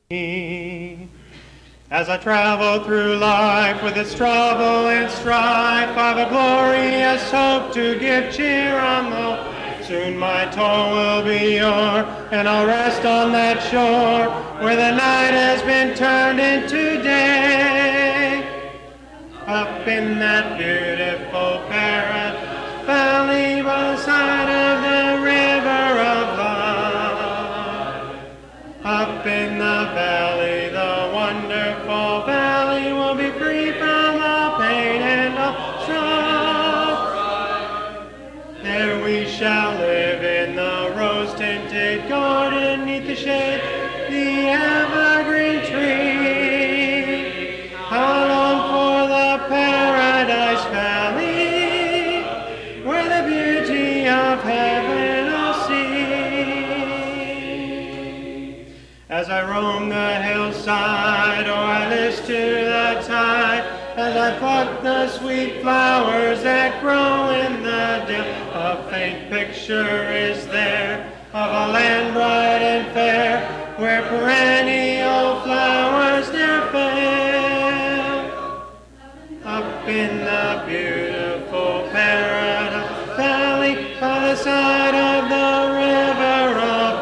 As I travel through life with its trouble and strife, I've a glorious hope to give cheer on the way. Soon my toil will be o'er, and I'll rest on that shore where the night has been turned into day. Up in that beautiful paradise valley by the side of the river of life. Up in the valley, the wonderful valley, will be free from all pain and all strife. There we shall live in the rose-tinted garden, neath the shade the evergreen tree. How long for the paradise valley, where the beauty of heaven I'll see. As I roam the hillside, or I listen to the tide, as I pluck the sweet flowers that grow in the dale, a faint picture is there of a land bright and fair, where perennial flowers ne'er fail. Up in the beautiful paradise valley by the side of the river of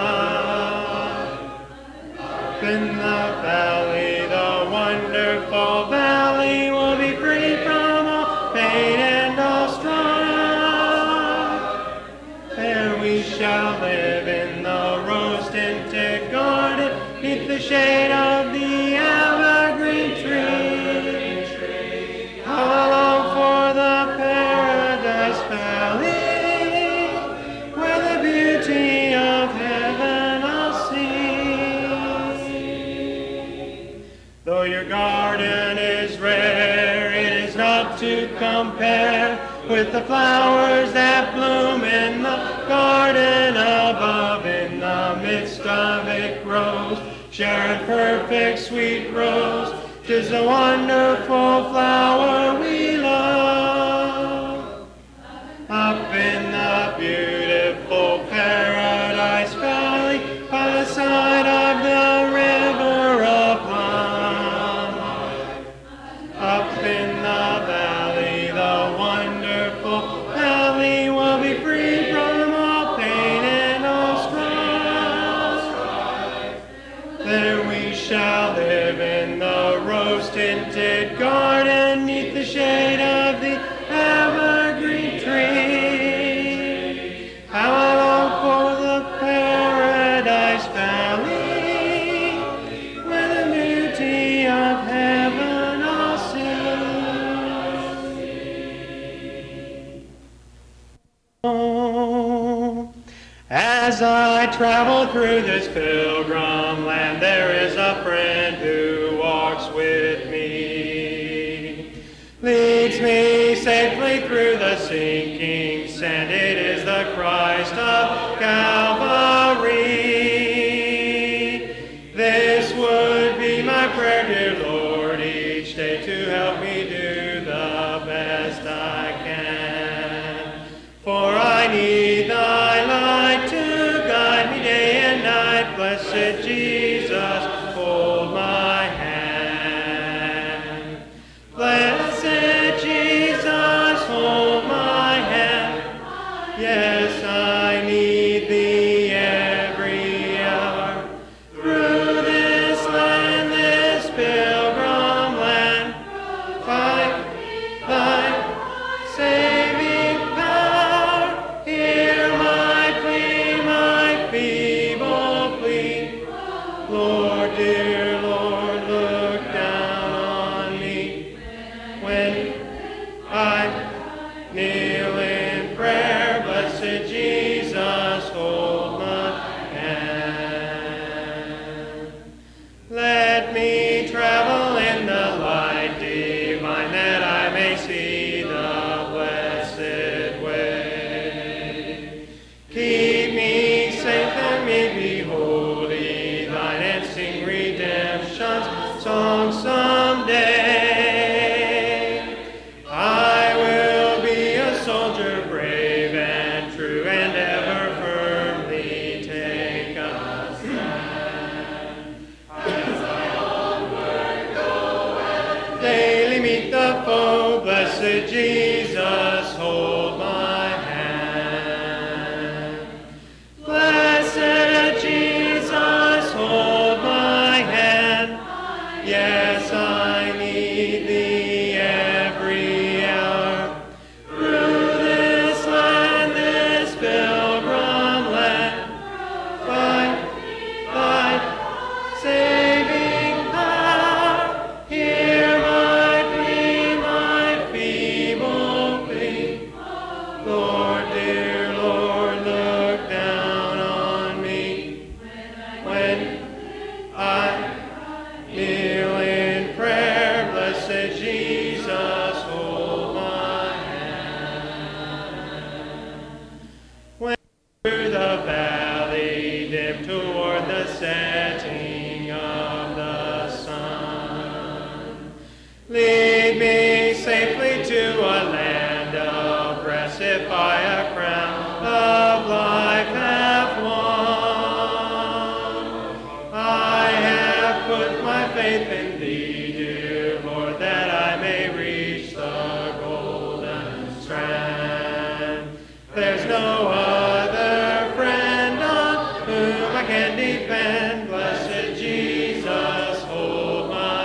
life. Up in the valley, the wonderful valley, will be free from all pain and all strife. There we shall live in the rose-tinted garden, neath the shade of the evergreen tree. How I long for the paradise valley, where the beauty of heaven I'll see. Though your garden is rare, it is not to compare with the flowers that bloom in the garden above. In the midst of it grows Sharon, perfect sweet rose, 'tis the wonderful flower we love. Up in the beautiful paradise valley by the side of the river of life. Up in the valley, the wonderful valley, will be free from all pain and all strife. There we shall live in the rose-tinted garden, neath the shade of the evergreen tree. How I long for the paradise valley, where the beauty of heaven I'll see. Oh, as I travel through this pilgrim land, there is a friend who walks with me, leads me safely through the sinking sand. It is the Christ of Calvary. This would be my prayer, dear Lord, each day, to help me do the best I can. For I need thy light to guide me day and night. Blessed Jesus, hold my hand. Blessed Jesus, hold my hand. Yes, I need thee every hour. Through this land, this pilgrim land, find thy saving power. Hear my plea, my feeble plea. Lord, dear Lord, look down on me when I kneel in prayer. Blessed Jesus, hold my hand. Let me travel in the light divine, that I may see the blessed way. Keep me safe and me be holy thine, and see Blessed Jesus, hold my hand. Blessed Jesus, hold my hand. Yes, I need thee every hour. Through this land, this pilgrim land, by thy saving power, hear my plea, my feeble plea. Lord, dear Lord, look down on me when I kneel in prayer. Blessed Jesus, hold my hand. When through the valley dip toward the setting of the sun, lead me safely to a land of rest if I a crown of life have won. I have put my faith in thee, dear Lord, that I may reach the golden strand. There's no other friend on whom I can depend. Blessed Jesus, hold my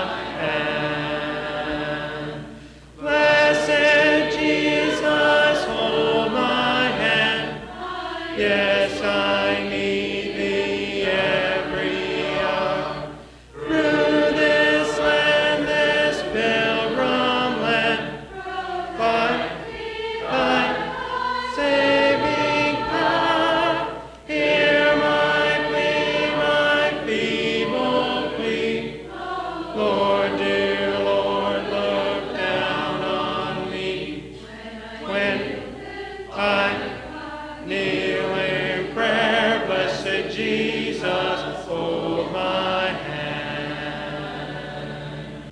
hand. Blessed Jesus, hold my hand. Yes, I need thee every hour. Through this land, this pilgrim land, by thy saving power, hear my plea, my feeble plea. Lord, dear Lord, look down on me when I kneel in prayer. Blessed Jesus, hold my hand.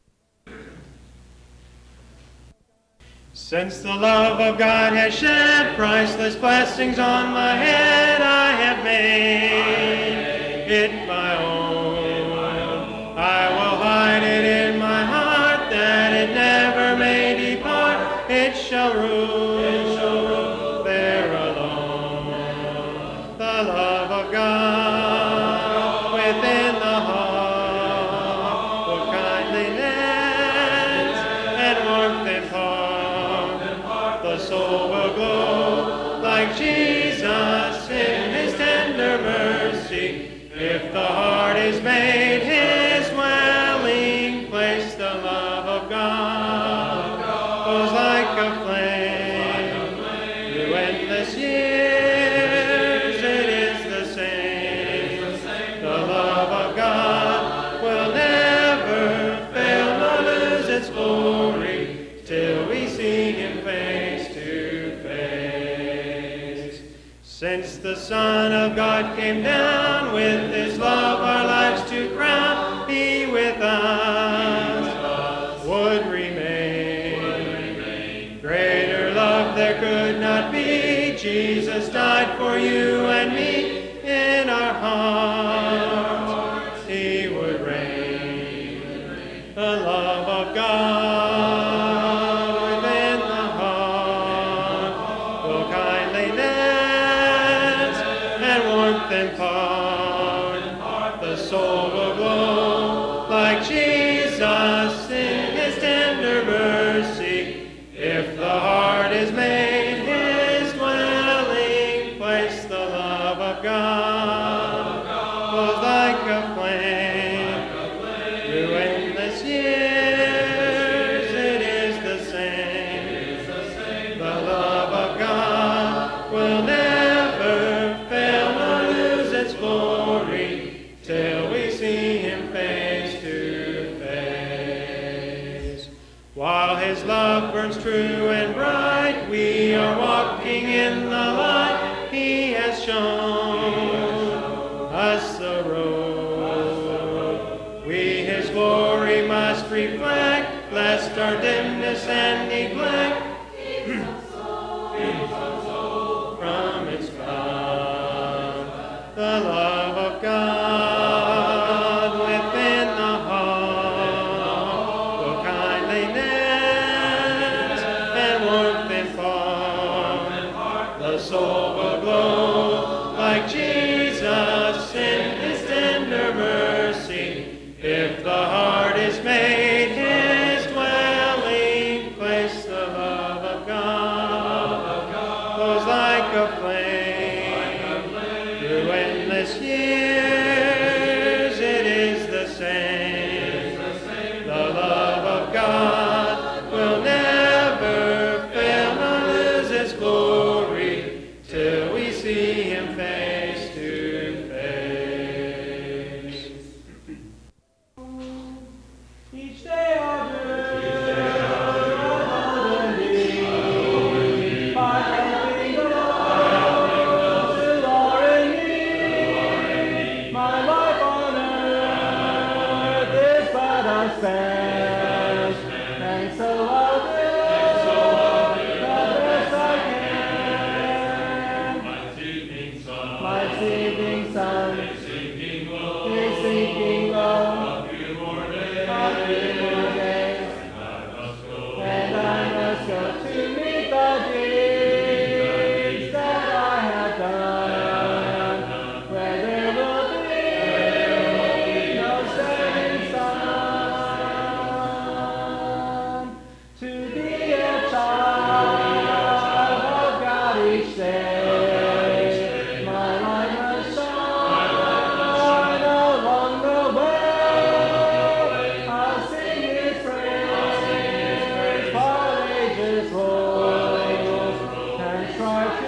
Since the love of God has shed priceless blessings on my head, I have made it my own. I will hide it in my heart that it never may depart. It shall rule there alone. The love of God within the heart will kindliness and warmth impart. The soul will glow like Jesus in his tender mercy. If the heart is made his dwelling place, the love of God goes like a flame through endless years. It is the same. The love of God will never fail nor lose its glory till we see him face to face. Since the Son of God came down with his love our lives to crown, he with us would remain. Greater love there could not be. Jesus died for you and me. In our hearts he would reign. The love of God within the heart will kindliness and warmth impart. The soul will glow like Jesus in his tender mercy. If the heart is made his dwelling place, the love of God goes like a flame through endless years. It is the same. The love of God will never fail nor lose its glory till we see him face to face. While his love burns true and bright, we are walking in the light. He has shown us the road. We his glory must reflect, lest our dimness and neglect from its flood. The love of God within the heart will kindliness spend, and so I'll do the best I can. My evening sun is sinking low. A few more days, and I must go to meet the deeds that I have done, where there will be no setting sun. To be a child of God each day, my light must shine along the way. I'll sing His praise while ages roll, and try to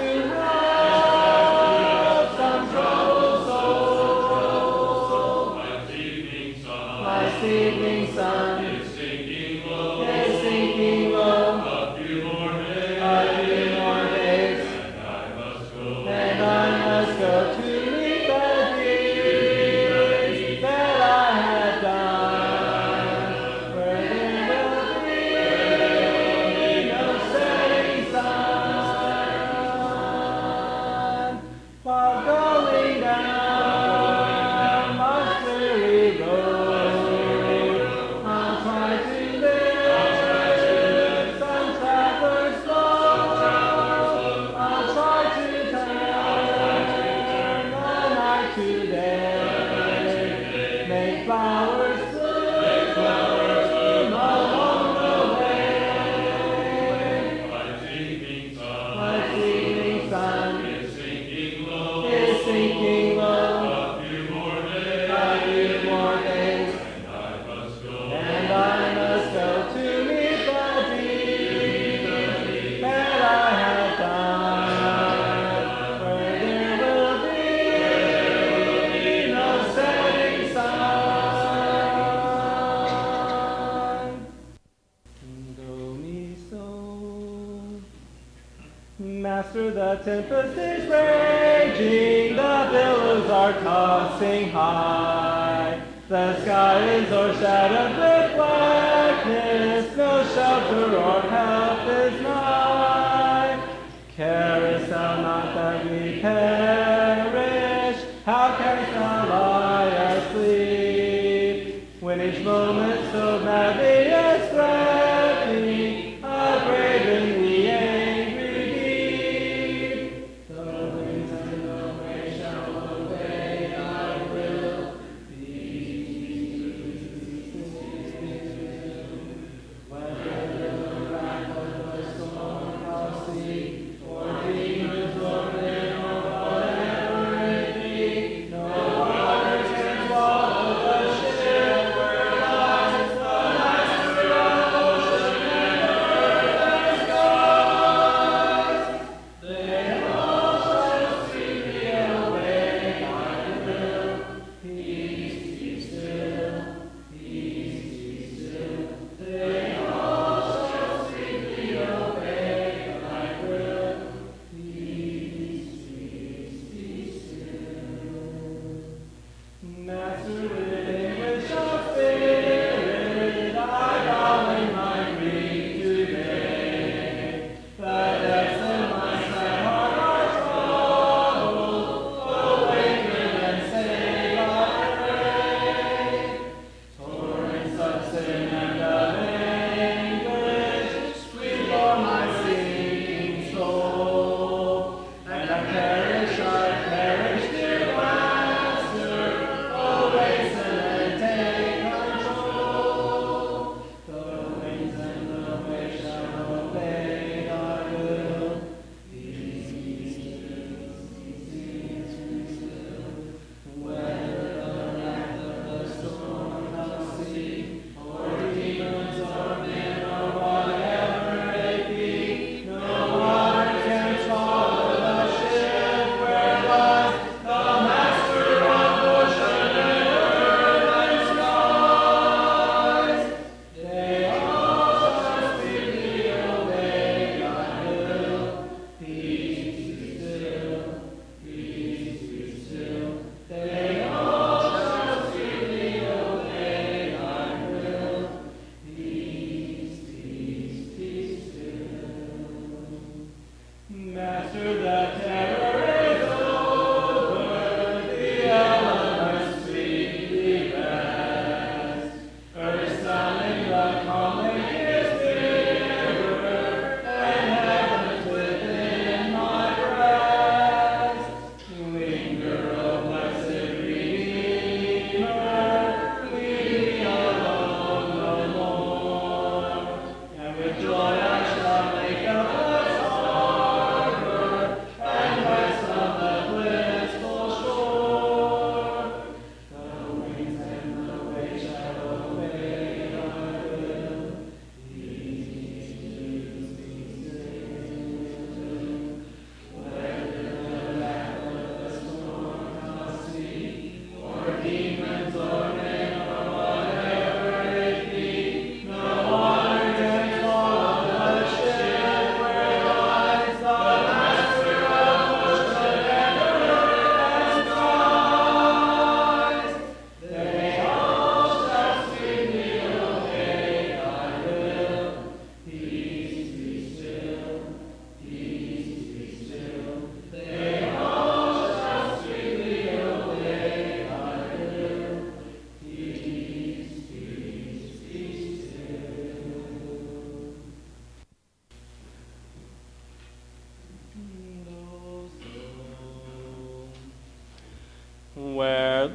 help some troubled soul. My evening sun is sinking low. A few more days, and I must go to meet the deeds that I have done, where there will be no setting sun. While going down my weary road, I'll try to live some traveler's load. I'll try to turn the night to day, make flowers bloom along the way. My evening sun is sinking low. A few more days, and I must go to meet the deeds that I have done, where there will be no setting sun. Do me so. Master, the tempest is raging, the billows are tossing high. The sky is o'ershadowed with blackness, no shelter or help is nigh. Carest thou not that we perish? How canst thou lie asleep, when each moment so madly is threatening, a grave in the angry deep? Though winds and no rain shall obey, I will be. Whether the wrath of the storm I'll see, or demons roaring, or whatever it be, no waters can swallow the ship where I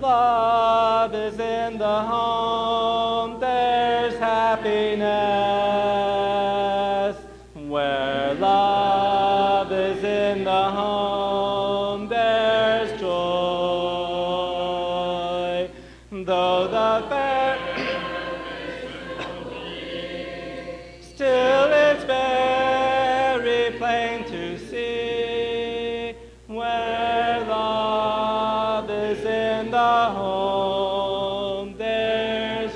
love is in the home, there's happiness. Where love is in the home, there's joy. Though the fair still it's very plain to see, where love is in the home, there's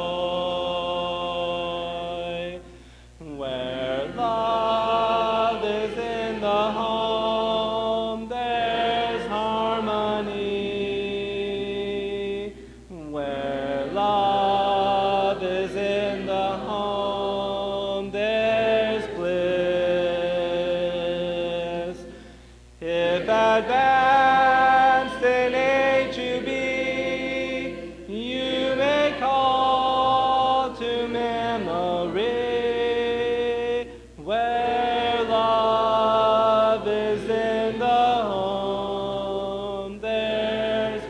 joy. Where love is in the home, there's harmony. Where love is in the home, there's bliss. If advanced in age you be, you may call to memory where love is in the home, there's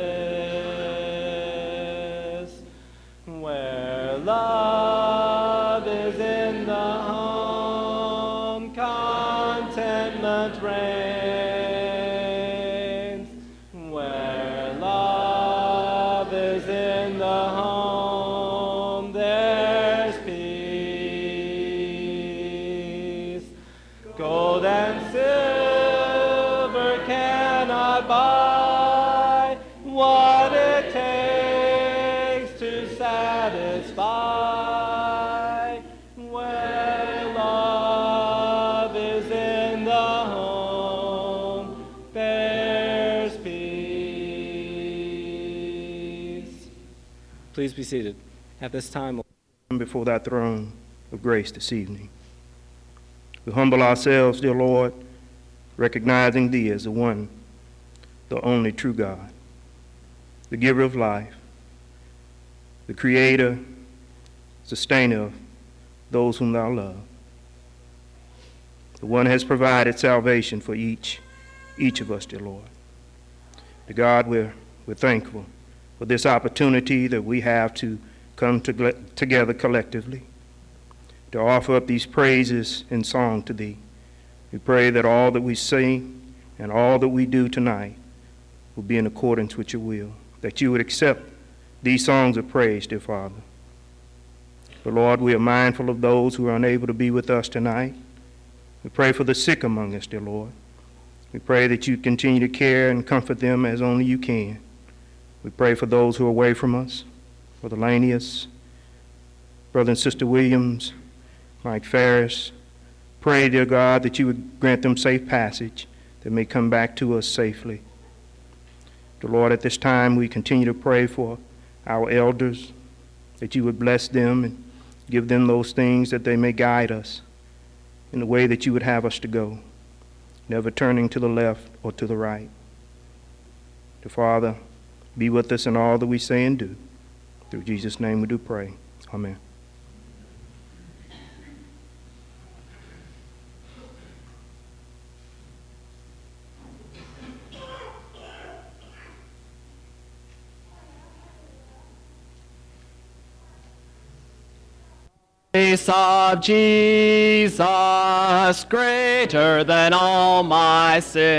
bliss. Where love is in the home, contentment reigns. Where love is in the home, there's peace. Gold and silver cannot buy what it takes to satisfy. Where love is in the home, there's peace. Please be seated. At this time, before thy throne of grace this evening. We humble ourselves, dear Lord, recognizing thee as the one, the only true God, the giver of life, the creator, sustainer of those whom thou love. The one has provided salvation for each of us, dear Lord. To God, we're thankful for this opportunity that we have to come together collectively to offer up these praises in song to thee. We pray that all that we sing and all that we do tonight will be in accordance with your will, that you would accept these songs of praise, dear Father. But Lord, we are mindful of those who are unable to be with us tonight. We pray for the sick among us, dear Lord. We pray that you continue to care and comfort them as only you can. We pray for those who are away from us, Brother Lanius, Brother and Sister Williams, Mike Ferris. Pray, dear God, that you would grant them safe passage, that may come back to us safely. Dear Lord, at this time we continue to pray for our elders, that you would bless them and give them those things that they may guide us in the way that you would have us to go, never turning to the left or to the right. Dear Father, be with us in all that we say and do. Through Jesus' name we do pray. Amen. Grace of Jesus, greater than all my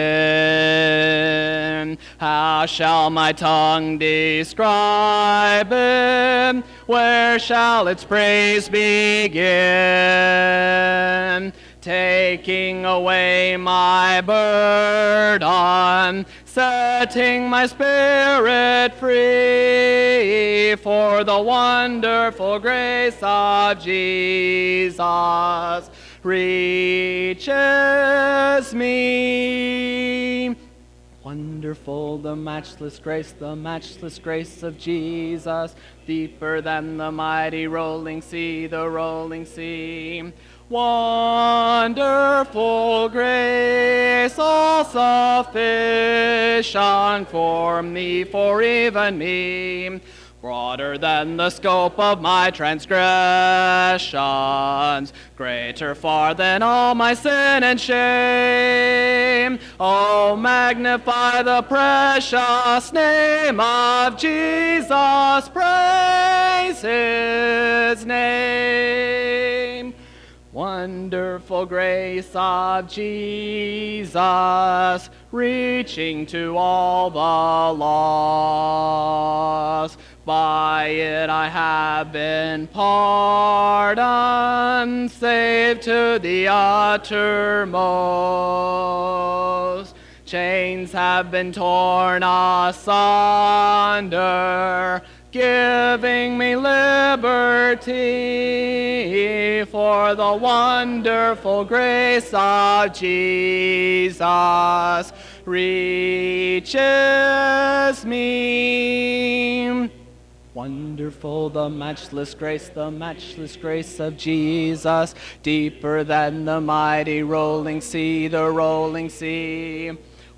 sin. How shall my tongue describe it? Where shall its praise begin? Taking away my burden, setting my spirit free, for the wonderful grace of Jesus reaches me. Wonderful the matchless grace of Jesus, deeper than the mighty rolling sea, the rolling sea. Wonderful grace, all sufficient for me, for even me. broader than the scope of my transgressions, greater far than all my sin and shame. Oh, magnify the precious name of Jesus, praise his name. Wonderful grace of Jesus, reaching to all the lost. By it I have been pardoned, saved to the uttermost. Chains have been torn asunder, giving me liberty, for the wonderful grace of Jesus reaches me. Wonderful the matchless grace of Jesus, deeper than the mighty rolling sea, the rolling sea.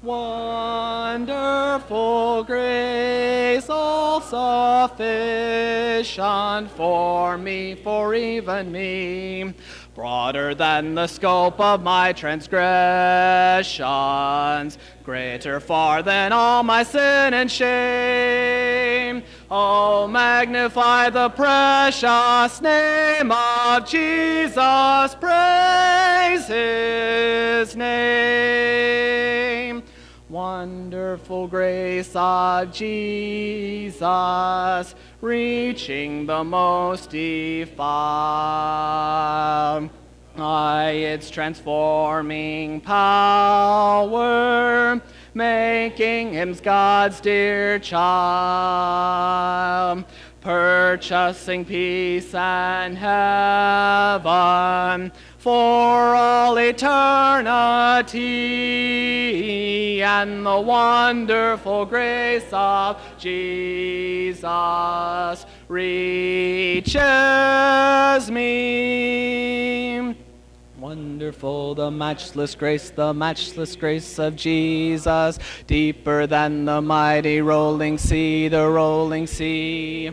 Wonderful grace, all sufficient for me, for even me. Broader than the scope of my transgressions, greater far than all my sin and shame. Oh, magnify the precious name of Jesus, praise his name. Wonderful grace of Jesus, reaching the most defiled. By its transforming power, making him God's dear child, purchasing peace and heaven for all eternity, and the wonderful grace of Jesus reaches me. Wonderful the matchless grace of Jesus, deeper than the mighty rolling sea, the rolling sea.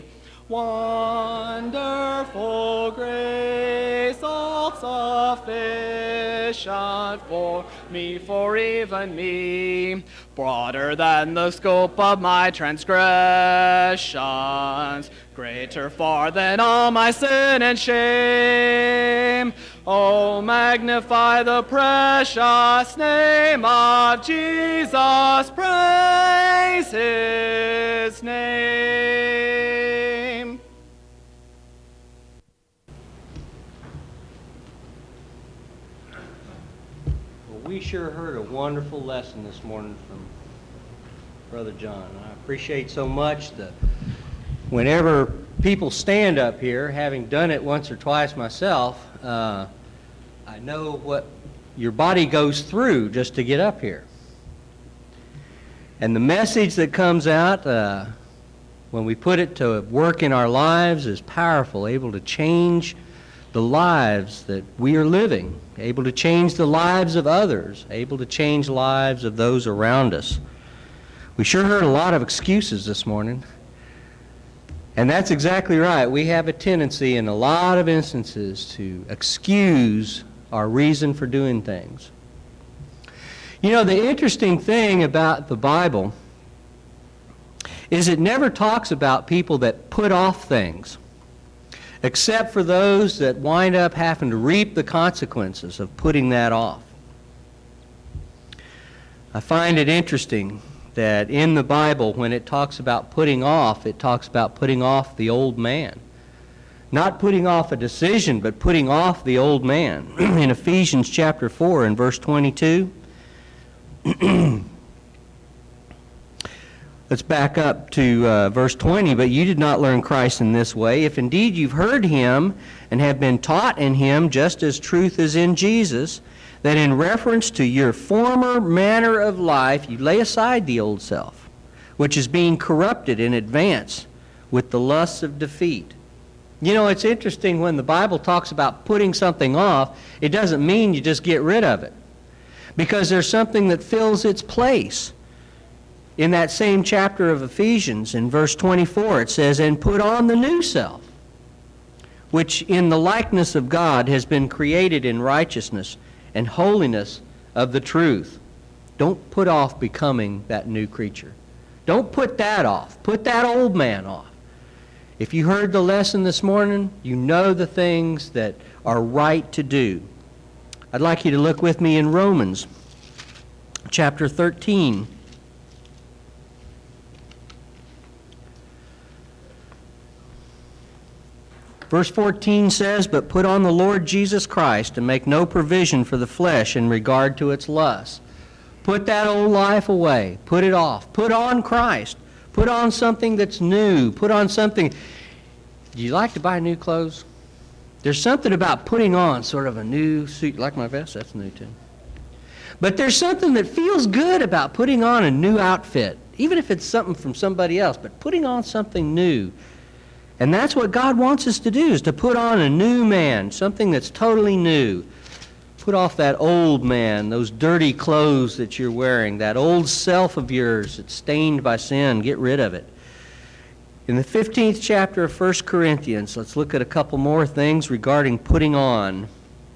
Wonderful grace, all sufficient for me, for even me. Broader than the scope of my transgressions, greater far than all my sin and shame. Oh, magnify the precious name of Jesus, praise his name. Well, we sure heard a wonderful lesson this morning from Brother John. I appreciate so much whenever people stand up here, having done it once or twice myself, I know what your body goes through just to get up here. And the message that comes out when we put it to work in our lives is powerful, able to change the lives that we are living, able to change the lives of others, able to change lives of those around us. We sure heard a lot of excuses this morning. And that's exactly right. We have a tendency in a lot of instances to excuse our reason for doing things. You know, the interesting thing about the Bible is it never talks about people that put off things, except for those that wind up having to reap the consequences of putting that off. I find it interesting that in the Bible, when it talks about putting off, it talks about putting off the old man. Not putting off a decision, but putting off the old man. In Ephesians chapter 4 and verse 22, let's back up to verse 20. But you did not learn Christ in this way, if indeed you've heard him and have been taught in him, just as truth is in Jesus, that in reference to your former manner of life, you lay aside the old self, which is being corrupted in advance with the lusts of defeat. You know, it's interesting when the Bible talks about putting something off, it doesn't mean you just get rid of it, because there's something that fills its place. In that same chapter of Ephesians, in verse 24, it says, "And put on the new self, which in the likeness of God has been created in righteousness and holiness of the truth." Don't put off becoming that new creature. Don't put that off. Put that old man off. If you heard the lesson this morning, you know the things that are right to do. I'd like you to look with me in Romans chapter 13. Verse 14 says, "But put on the Lord Jesus Christ and make no provision for the flesh in regard to its lusts." Put that old life away. Put it off. Put on Christ. Put on something that's new. Put on something. Do you like to buy new clothes? There's something about putting on sort of a new suit. Like my vest? That's new too. But there's something that feels good about putting on a new outfit, even if it's something from somebody else, but putting on something new. And that's what God wants us to do, is to put on a new man, something that's totally new. Put off that old man, those dirty clothes that you're wearing, that old self of yours that's stained by sin. Get rid of it. In the 15th chapter of 1 Corinthians, let's look at a couple more things regarding putting on.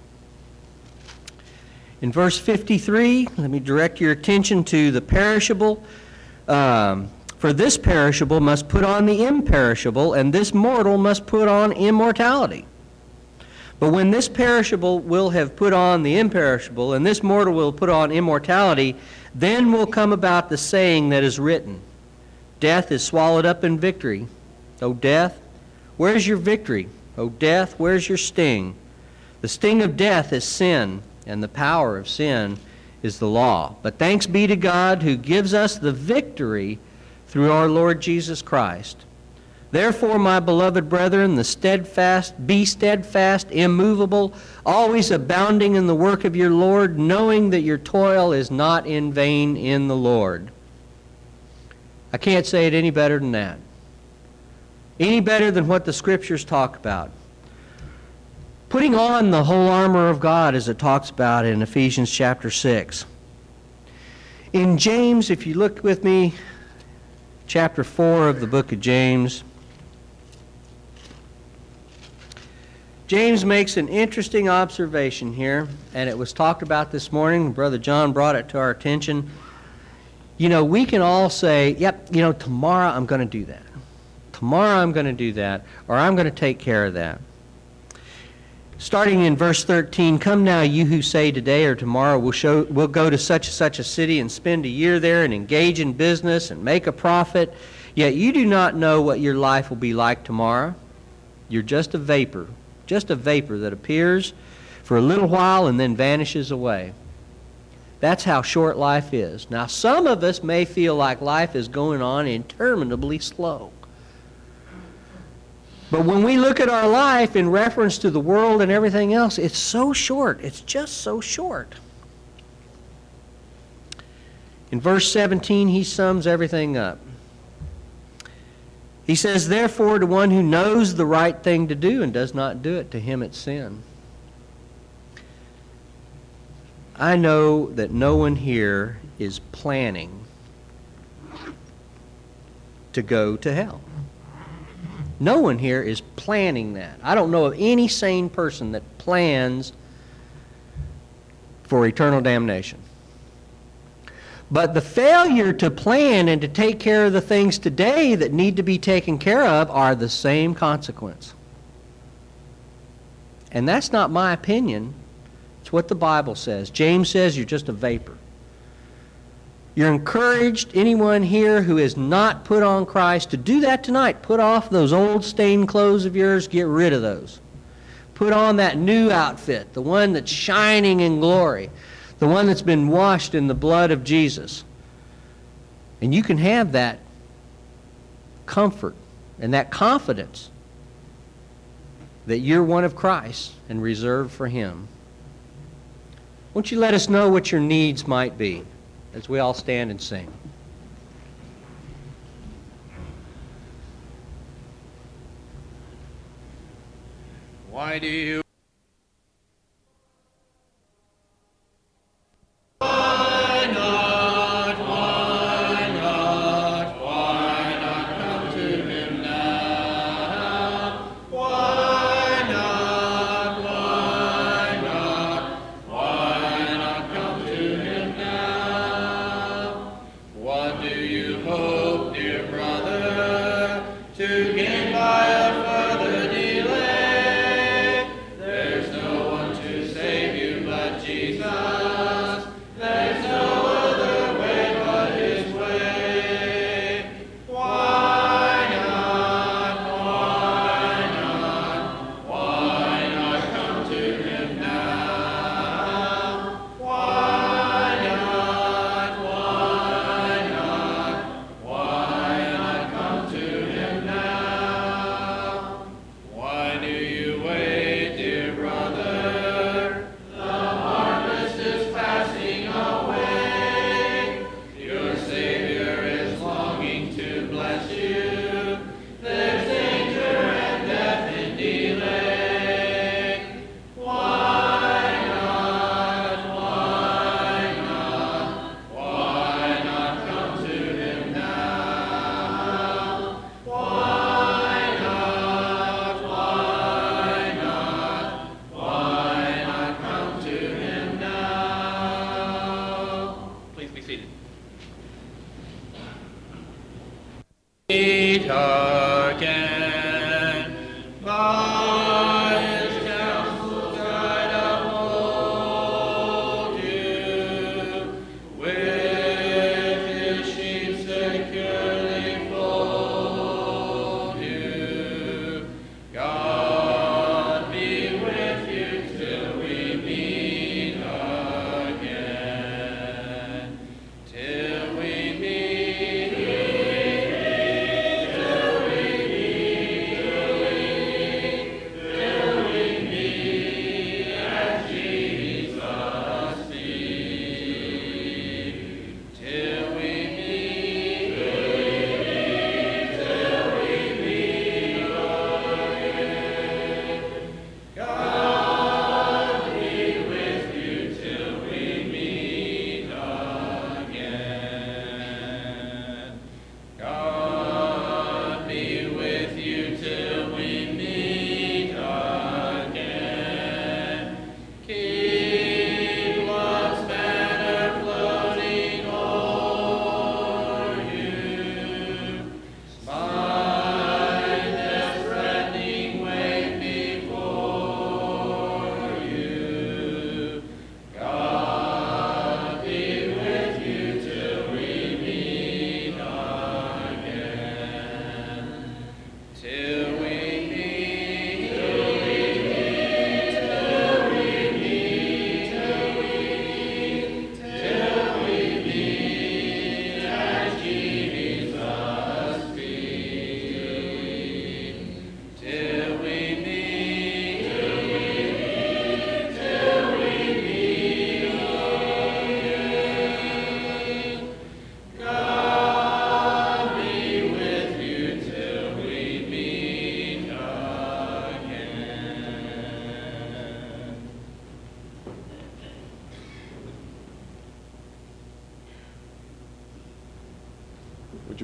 In verse 53, let me direct your attention to the perishable. "For this perishable must put on the imperishable, and this mortal must put on immortality. But when this perishable will have put on the imperishable, and this mortal will put on immortality, then will come about the saying that is written, Death is swallowed up in victory. O death, where's your victory? O death, where's your sting? The sting of death is sin, and the power of sin is the law. But thanks be to God who gives us the victory through our Lord Jesus Christ. Therefore, my beloved brethren, be steadfast, immovable, always abounding in the work of your Lord, knowing that your toil is not in vain in the Lord." I can't say it any better than that. Any better than what the Scriptures talk about. Putting on the whole armor of God, as it talks about in Ephesians chapter 6. In James, if you look with me, chapter 4 of the book of James, James makes an interesting observation here, and it was talked about this morning. Brother John brought it to our attention. You know, we can all say, yep, tomorrow I'm going to do that. Tomorrow I'm going to do that, or I'm going to take care of that. Starting in verse 13, "Come now, you who say today or tomorrow we'll go to such and such a city and spend a year there and engage in business and make a profit, yet you do not know what your life will be like tomorrow. You're just a vapor that appears for a little while and then vanishes away." That's how short life is. Now, some of us may feel like life is going on interminably slow. But when we look at our life in reference to the world and everything else, it's so short. It's just so short. In verse 17, he sums everything up. He says, "Therefore, to one who knows the right thing to do and does not do it, to him it's sin." I know that no one here is planning to go to hell. No one here is planning that. I don't know of any sane person that plans for eternal damnation. But the failure to plan and to take care of the things today that need to be taken care of are the same consequence. And that's not my opinion. It's what the Bible says. James says you're just a vapor. You're encouraged, anyone here who has not put on Christ, to do that tonight. Put off those old stained clothes of yours. Get rid of those. Put on that new outfit, the one that's shining in glory, the one that's been washed in the blood of Jesus. And you can have that comfort and that confidence that you're one of Christ and reserved for Him. Won't you let us know what your needs might be as we all stand and sing? Why do you Why not?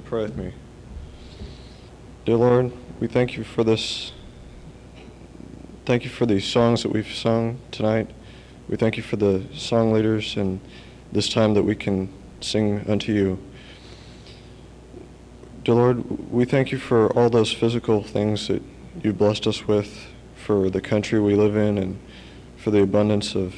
pray with me? Dear Lord, we thank you for this. Thank you for these songs that we've sung tonight. We thank you for the song leaders and this time that we can sing unto you. Dear Lord, we thank you for all those physical things that you blessed us with, for the country we live in, and for the abundance of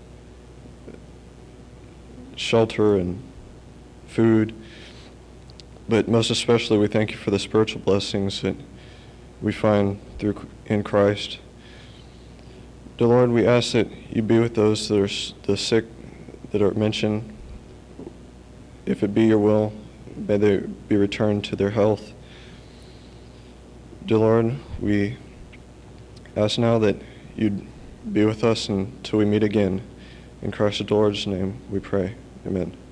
shelter and food. But most especially, we thank you for the spiritual blessings that we find in Christ. Dear Lord, we ask that you be with those that are the sick that are mentioned. If it be your will, may they be returned to their health. Dear Lord, we ask now that you'd be with us until we meet again. In Christ the Lord's name we pray. Amen.